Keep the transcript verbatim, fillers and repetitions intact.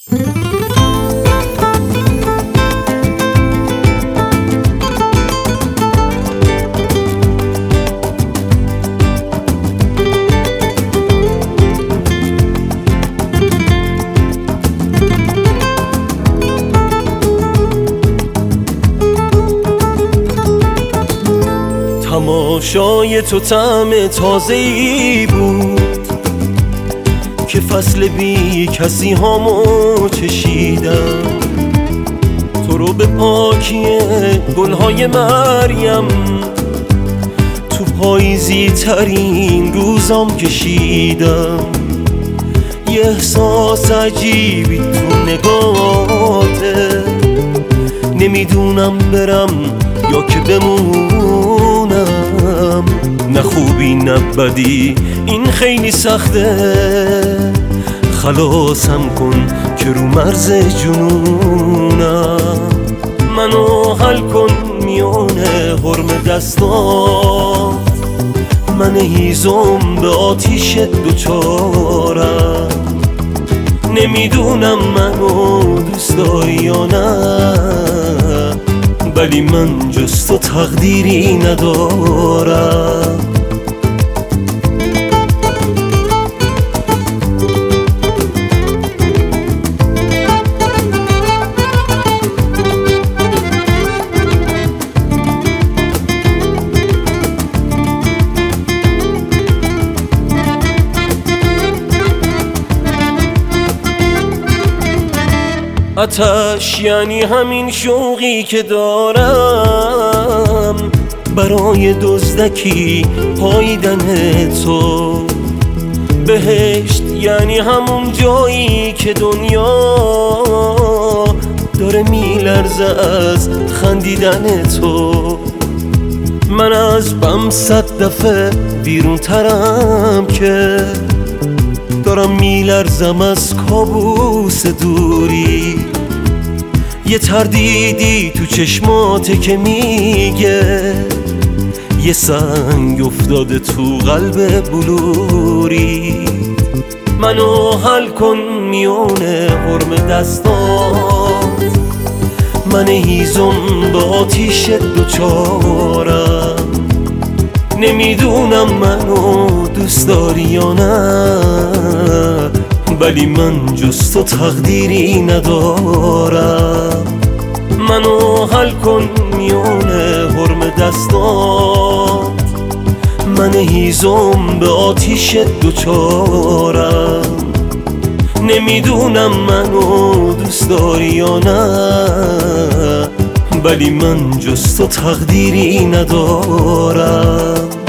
تماشای تو طعم تازه‌ای بود که فصل بی کسی هامو چشیدم. تو رو به پاکی گلهای مریم تو پاییزی ترین روزام کشیدم. یه احساس عجیبی تو نگاهته، نمیدونم برم یا که بمونم. نه خوبی نه بدی این خیلی سخته، خلاصم کن که رو مرز جنونم. منو حل کن میونه حرم دستات، من هیزم به آتیش دوچارم. نمیدونم منو دوست داری یا نه، ولی من جز تو تقدیری ندارم. آتش یعنی همین شوقی که دارم برای دزدکی پاییدن تو. بهشت یعنی همون جایی که دنیا داره میلرزه از خندیدن تو. من از بم صد دفعه بیرون ترم که دارم میلرزم از کابوس دوری. یه تردیدی تو چشماته که میگه یه سنگ افتاده تو قلب بلوری. منو حل کن میونه حرم دستات، من هیزم به آتیش دوچارم. نمیدونم منو دوست داری یا نه، ولی من جز تو تقدیری ندارم. منو حل کن میونه حرم دستات، من هیزم به آتیش دوچارم. نمیدونم منو دوست داری یا نه، ولی من جز تو تقدیری ندارم.